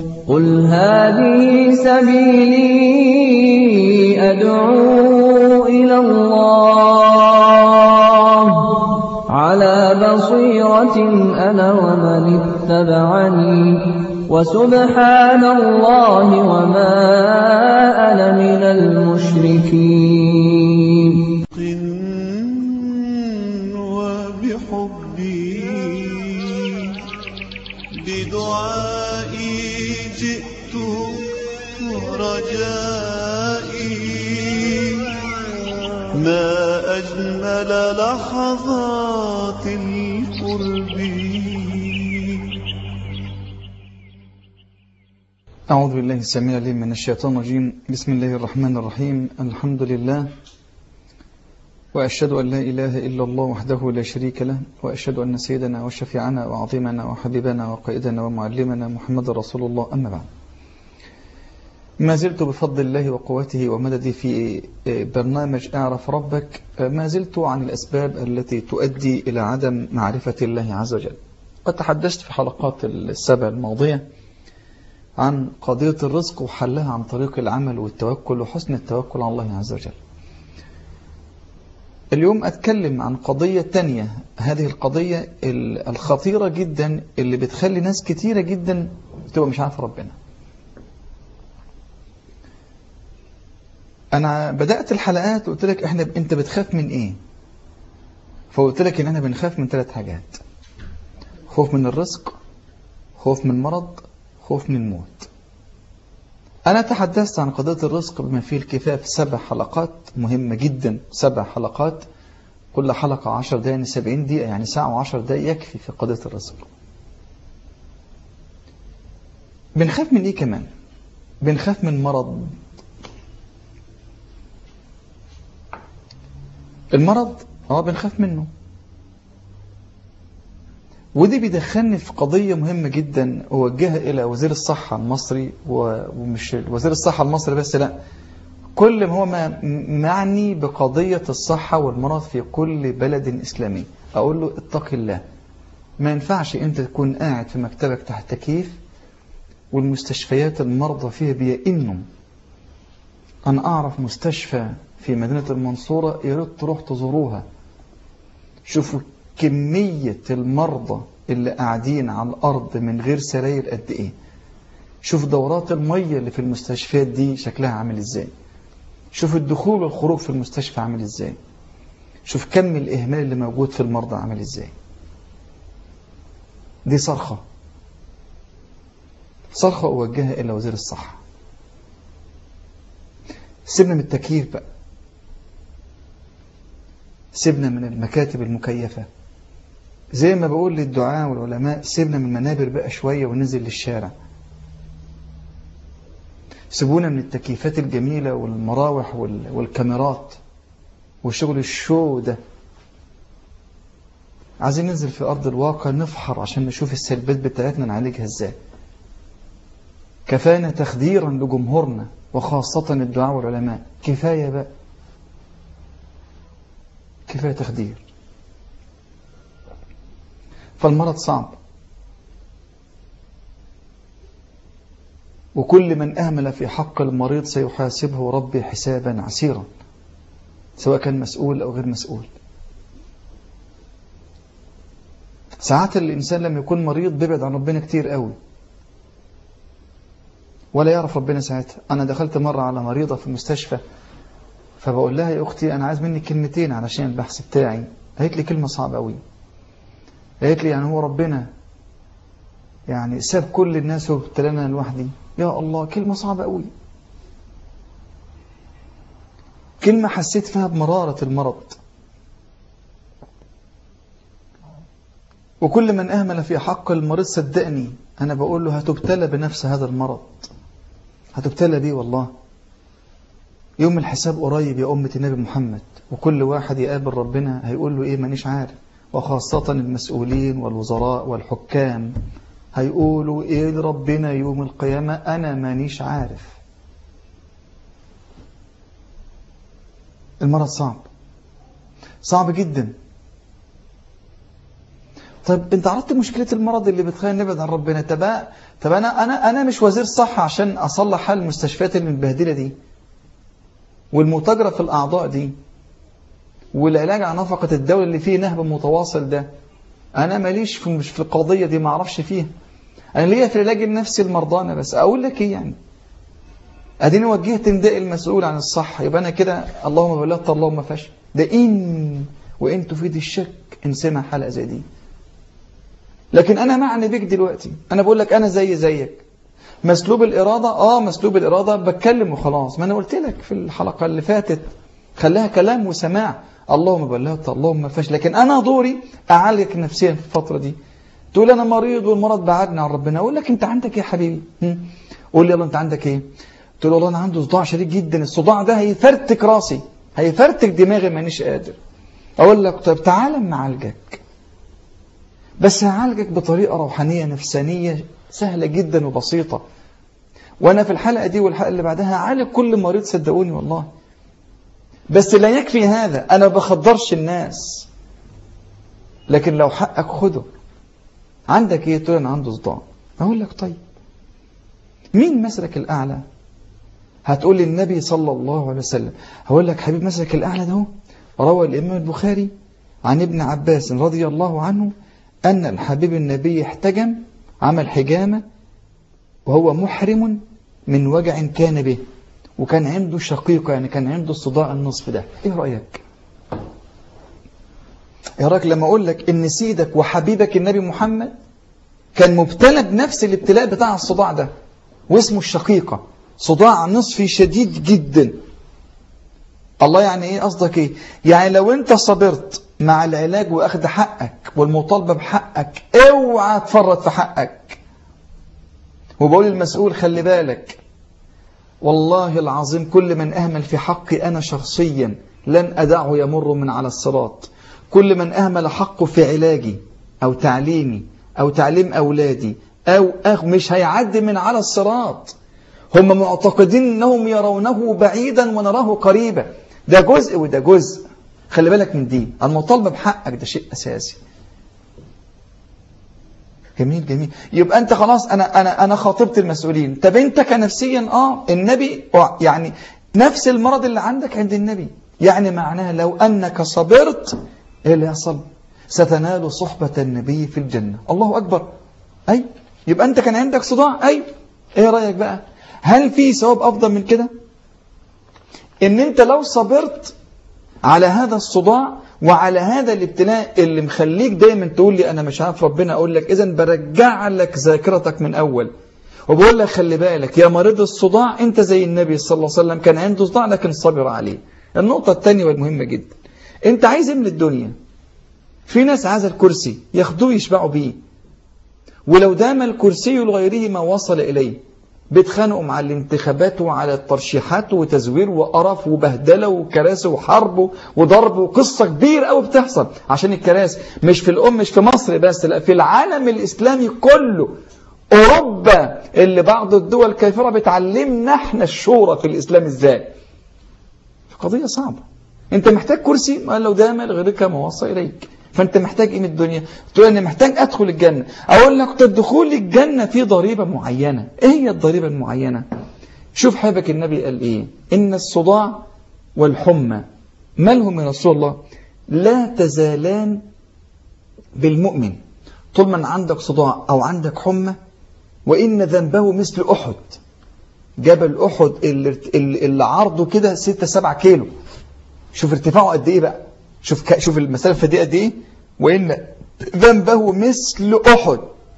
قل هذه سبيلي أدعو إلى الله على بصيرة أنا ومن اتبعني وسبحان الله وما أنا من المشركين. وبحبي بدعائي جئت ورجائي ما أجمل لحظات القرب. أعوذ بالله السميع العليم من الشيطان الرجيم. بسم الله الرحمن الرحيم. الحمد لله وأشهد أن لا إله إلا الله وحده لا شريك له، وأشهد أن سيدنا وشفيعنا وعظيمنا وحبيبنا وقائدنا ومعلمنا محمد رسول الله. أما بعد، ما زلت بفضل الله وقوته ومدده في برنامج أعرف ربك، ما زلت عن الأسباب التي تؤدي إلى عدم معرفة الله عز وجل. قد تحدثت في حلقات السبع الماضية عن قضية الرزق وحلها عن طريق العمل والتوكل وحسن التوكل على الله عز وجل. اليوم أتكلم عن قضية تانية، هذه القضية الخطيرة جدا اللي بتخلي ناس كتيرة جدا تبقى مش عارفة ربنا. أنا بدأت الحلقات وقلت لك أنت بتخاف من إيه؟ فقلت لك إن احنا بنخاف من 3 حاجات: خوف من الرزق، خوف من مرض، خوف من الموت. أنا تحدثت عن قضية الرزق بما فيه الكفاية في 7 حلقات مهمة جدا، 7 حلقات كل حلقة 10 دقائق، يعني 70 دقيقة، يعني ساعة و10 دقائق يكفي في قضية الرزق. بنخاف من إيه كمان؟ بنخاف من مرض. المرض بنخاف منه، ودي بيدخلني في قضية مهمة جدا أوجهها إلى وزير الصحة المصري، ومش وزير الصحة المصري بس، لا، كل ما هو معني بقضية الصحة والمرض في كل بلد إسلامي. أقول له اتق الله، ما ينفعش أنت تكون قاعد في مكتبك تحت تكييف والمستشفيات المرضى فيها بيئنوا. أنا أعرف مستشفى في مدينة المنصورة، ياريت تروح تزوروها، شوفوا كمية المرضى اللي قاعدين على الأرض من غير سراير قد إيه. شوف دورات المية اللي في المستشفيات دي شكلها عامل إزاي. شوف الدخول والخروج في المستشفى عامل إزاي. شوف كم الإهمال اللي موجود في المرضى عامل إزاي. دي صرخة أوجهها إلى وزير الصحة. سيبنا من التكييف بقى، سيبنا من المكاتب المكيفة، زي ما بقول للدعاء والعلماء، سيبنا من المنابر بقى شوية وننزل للشارع. سيبونا من التكييفات الجميلة والمراوح والكاميرات وشغل الشو ده. عايزين ننزل في أرض الواقع، نفحر عشان نشوف السلبيات بتاعتنا نعالجها ازاي. كفانا تخديرا لجمهورنا وخاصة الدعاء والعلماء. كفاية بقى، كفاية تخدير. فالمرض صعب، وكل من أهمل في حق المريض سيحاسبه ربي حسابا عسيرا، سواء كان مسؤول أو غير مسؤول. ساعات الإنسان لما يكون مريض بيبعد عن ربنا كتير قوي ولا يعرف ربنا ساعتها. أنا دخلت مرة على مريضة في المستشفى، فبقول لها يا أختي أنا عايز منك كلمتين علشان البحث بتاعي. قالت لي كلمة صعبة قوي، قالت لي يعني هو ربنا يعني ساب كل الناس وابتلانا لوحدي؟ يا الله، كلمة صعبة قوي، كلمة حسيت فيها بمرارة المرض. وكل من أهمل في حق المريض صدقني أنا بقول له هتبتلى بنفس هذا المرض، هتبتلى بيه والله. يوم الحساب قريب يا أمة النبي محمد، وكل واحد يقابل ربنا هيقول له إيه؟ مانيش عارف. وخاصة المسؤولين والوزراء والحكام هيقولوا إيه لربنا يوم القيامة؟ أنا مانيش عارف. المرض صعب، صعب جدا. طيب انت عرفت مشكلة المرض اللي بتخلينا نبعد عن ربنا. طب أنا مش وزير صحة عشان أصلح حال المستشفيات المتبهدلة دي والمتاجرة في الأعضاء دي والعلاج على نفقة الدولة اللي فيه نهب متواصل ده. أنا ماليش مش في القضية دي، ما أعرفش فيها. أنا ليا في العلاج النفسي المرضانة بس. أقول لك إيه يعني؟ أديني وجهت نداء المسؤول عن الصحة، يبقى أنا كده اللهم بلغت اللهم فشل. ده وإن تفيد الشك إن سمع حلقة زي دي. لكن أنا معني بيك دلوقتي، أنا بقول لك أنا زيك. مسلوب الإرادة مسلوب الإرادة بتكلم وخلاص. ما أنا قلت لك في الحلقة اللي فاتت خليها كلام وسماع، اللهم بلغت اللهم فشل. لكن أنا دوري أعالجك نفسيا في الفترة دي. تقول أنا مريض والمرض بعدني عن ربنا، أقول لك أنت عندك إيه يا حبيبي؟ قول لي يلا أنت عندك إيه؟ تقول له والله أنا عنده صداع شديد جدا، الصداع ده هيفرتك راسي، هيفرتك دماغي، مانيش قادر. أقول لك طب تعالى نعالجك، بس هعالجك بطريقة روحانية نفسانية سهلة جدا وبسيطة. وأنا في الحلقة دي والحلقة اللي بعدها هعالج كل مريض، صدقوني والله. بس لا يكفي هذا، أنا بخدرش الناس. لكن لو حقك خده. عندك إيه؟ تقول أنا عنده صداع. أقول لك طيب مين مسلك الأعلى؟ هتقول لي النبي صلى الله عليه وسلم. هقول لك حبيب مسلك الأعلى ده روى الإمام البخاري عن ابن عباس رضي الله عنه أن الحبيب النبي احتجم، عمل حجامة وهو محرم من وجع كان به، وكان عنده شقيقة، يعني كان عنده الصداع النصف ده. ايه رأيك؟ ايه رأيك لما اقول لك ان سيدك وحبيبك النبي محمد كان مبتلى بنفس الابتلاء بتاع الصداع ده، واسمه الشقيقة، صداع نصفي شديد جدا. الله يعني ايه؟ قصدك ايه؟ يعني لو انت صبرت مع العلاج واخد حقك والمطالبة بحقك، اوعى تفرط في حقك. وبقول المسؤول خلي بالك، والله العظيم كل من أهمل في حقي أنا شخصيا لن أدعه يمر من على الصراط. كل من أهمل حقه في علاجي أو تعليمي أو تعليم أولادي أو مش هيعدي من على الصراط. هم معتقدين أنهم يرونه بعيدا ونراه قريبا. ده جزء وده جزء. خلي بالك من دي، المطالبة بحقك ده شيء أساسي. جميل. يبقى أنت خلاص أنا خاطبت المسؤولين. طب أنت كنفسيا النبي يعني نفس المرض اللي عندك عند النبي، يعني معناها لو أنك صبرت إيه اللي يحصل؟ ستنال صحبة النبي في الجنة. الله أكبر. أي يبقى أنت كان عندك صداع. أي إيه رأيك بقى؟ هل في ثواب أفضل من كده؟ إن أنت لو صبرت على هذا الصداع وعلى هذا الابتلاء اللي مخليك دايما تقول لي أنا مش عارف ربنا، أقول لك إذن برجع لك ذاكرتك من أول وبقول لك خلي بالك يا مريض الصداع، أنت زي النبي صلى الله عليه وسلم كان عنده صداع لكن صبر عليه. النقطة الثانية والمهمة جدا، أنت عايز من الدنيا. في ناس عايزة الكرسي ياخدوه يشبعوا بيه، ولو دام الكرسي لغيره ما وصل إليه. بيتخانقوا مع الانتخابات وعلى الترشيحات وتزوير وقرف وبهدله وكراسي وحرب وضرب وقصة كبيرة قوي بتحصل عشان الكراسي. مش في مش في مصر بس، لا في العالم الإسلامي كله. أوروبا اللي بعض الدول الكافرة بتعلمنا احنا الشورى في الإسلام ازاي. قضية صعبة. انت محتاج كرسي، ما لو دام لغيرك ما وصل إليك. فانت محتاج ايه من الدنيا؟ تقول انا محتاج ادخل الجنة. اقول لك الدخول الجنة في ضريبة معينة. ايه هي الضريبة المعينة؟ شوف حبك النبي قال ايه؟ ان الصداع والحمى مالهم من رسول الله؟ لا تزالان بالمؤمن طول ما عندك صداع او عندك حمى، وان ذنبه مثل احد. جبل احد اللي عرضه كده 6-7 كيلو. شوف ارتفاعه قد ايه بقى. شوف المسافة دي قد ايه. وإن ذنبه مثل أحد.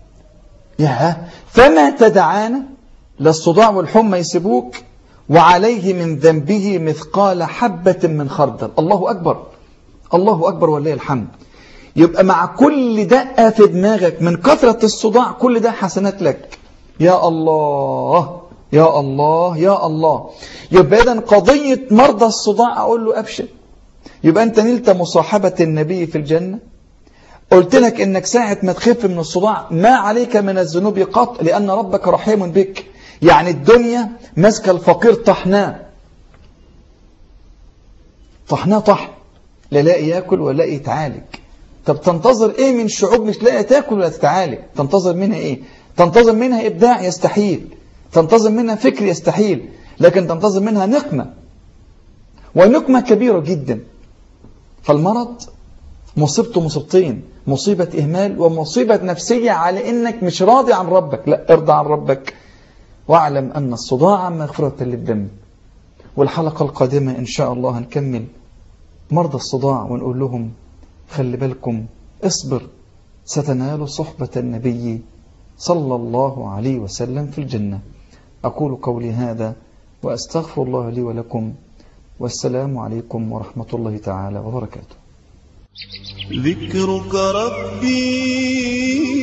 فما تدعانا للصداع والحمى يسيبوك وعليه من ذنبه مثقال حبة من خردل. الله أكبر. الله أكبر ولله الحمد. يبقى مع كل دقة في دماغك من كثرة الصداع كل ده حسنات لك. يا الله يا الله يا الله. يبقى إذن قضية مرضى الصداع أقول له أبشر. يبقى أنت نلت مصاحبة النبي في الجنة. قلت لك إنك ساعة ما تخف من الصداع ما عليك من الذنوب قط، لأن ربك رحيم بك. يعني الدنيا ماسكة الفقير طحناه طحن، لا لاقي ياكل ولا لاقي يتعالج. طب تنتظر إيه من شعوب مش لاقي تاكل ولا تتعالج؟ تنتظر منها إيه؟ تنتظر منها إبداع يستحيل، تنتظر منها فكر يستحيل، لكن تنتظر منها نقمة، ونقمة كبيرة جدا. فالمرض مصيبته مصيبتين، مصيبة إهمال ومصيبة نفسية على إنك مش راضي عن ربك. لا، ارضى عن ربك، واعلم أن الصداع مغفرة للذنب. والحلقة القادمة إن شاء الله هنكمل مرضى الصداع ونقول لهم خلي بالكم، اصبر، ستنال صحبة النبي صلى الله عليه وسلم في الجنة. أقول قولي هذا وأستغفر الله لي ولكم، والسلام عليكم ورحمة الله تعالى وبركاته. ذكرك ربي